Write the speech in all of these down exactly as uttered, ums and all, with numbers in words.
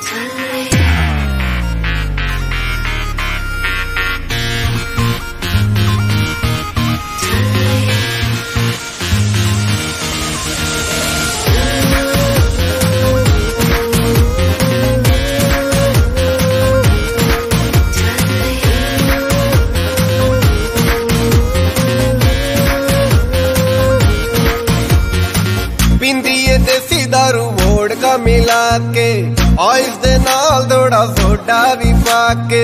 देसी दारू वोडका मिला के आइस दे नाल थोड़ा सोडा भी पाके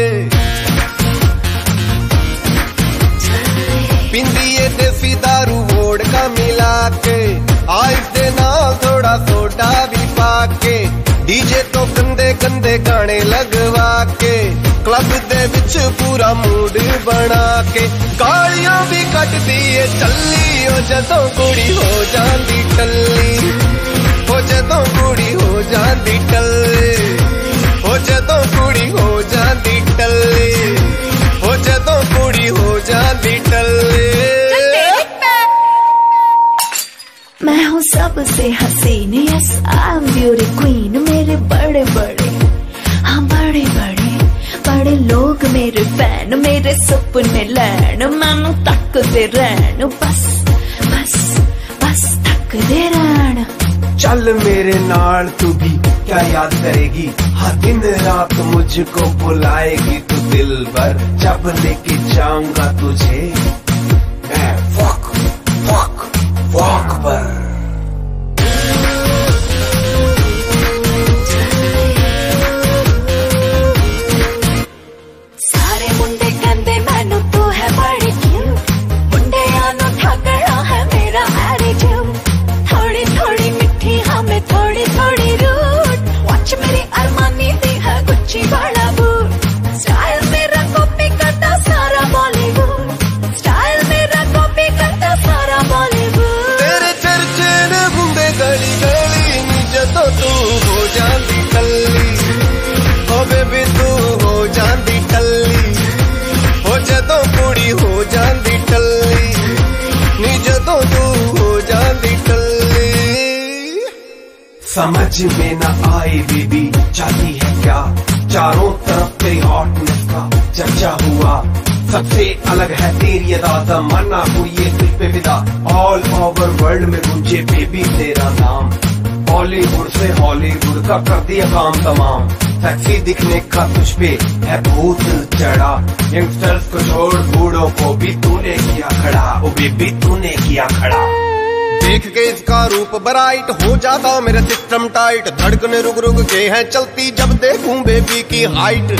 पिंदी है देसी दारू वोडका मिला के आइस दे नाल थोड़ा सोडा भी पाके डीजे तो गंदे गंदे गाने लगवा के क्लब दे विच पूरा मूड बना के गालियां भी कट दिए चली ओ जदों कुड़ी हो जांदी टल्ली हो जदों कुड़ी हो जांदी टल्ली हो जदों कुड़ी हो जांदी टल्ली हो जदों कुड़ी हो जांदी टल्ली। मैं हूँ सबसे हसीन, yes I am beauty queen. मेरे बड़े बड़े हाँ बड़े बड़े बड़े लोग मेरे फैन, मेरे सपने लैन मैनू तकदे रहन, बस बस बस तकदे रहन। चल मेरे नाल तू भी क्या याद करेगी, हाँ दिन रात मुझको बुलाएगी तू दिल भर, जब लेके जाऊंगा तुझे मैं वॉक वॉक वॉक पर। सारे मुंडे कहंदे मैनू तू है बड़ी क्यूट, मुंडे आनो ठगड़ा है मेरा एटीट्यूड, थोड़ी थोड़ी मिठी हाँ मैं थोड़ी थोड़ी रूड, वॉच मेरी अरमानी दी है गुच्ची वाला बूट, स्टाइल मेरा कॉपी करता सारा बॉलीवुड, स्टाइल मेरा कॉपी करता सारा बॉलीवुड। तेरे चर्चे ने घूमे गली गली जदों तू हो जांदी टल्ली, हो बेबी तू हो जांदी टल्ली, हो जदों कुड़ी हो जांदी टल्ली नी जदों तू हो जांदी टल्ली। समझ में न आई बेबी चाहती है क्या, चारों तरफ तेरी हॉटनेस का चर्चा हुआ, सबसे अलग है तेरी अदा, तमन्ना हुई ये तुझ पे विदा, ऑल ओवर वर्ल्ड में गूंजे बेबी तेरा नाम, बॉलीवुड से हॉलीवुड का कर दिया काम तमाम, सेक्सी दिखने का तुझ पे है भूत चढ़ा, यंगस्टर्स को छोड़ बूढ़ों को भी तूने किया खड़ा, ओ बेबी तूने किया खड़ा। देख के इसका रूप ब्राइट हो जाता मेरा सिस्टम टाइट, धड़कने रुक रुक के है चलती जब देखूं बेबी की हाइट,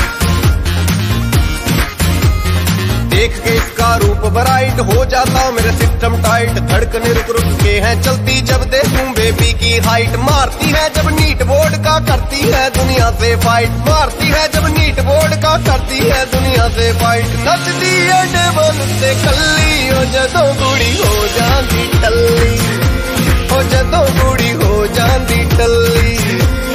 देख के इसका रूप ब्राइट हो जाता मेरा सिस्टम टाइट, धड़कने रुक रुक के है चलती जब देखूं बेबी की हाइट, मारती है जब नीट बोर्ड का करती है दुनिया से फाइट, मारती है जब नीट बोर्ड का करती है दुनिया से फाइट, नचती है टेबल से कल्ली हो जदों कुड़ी हो जांदी टल्ली, हो जदों कुड़ी हो जांदी टल्ली।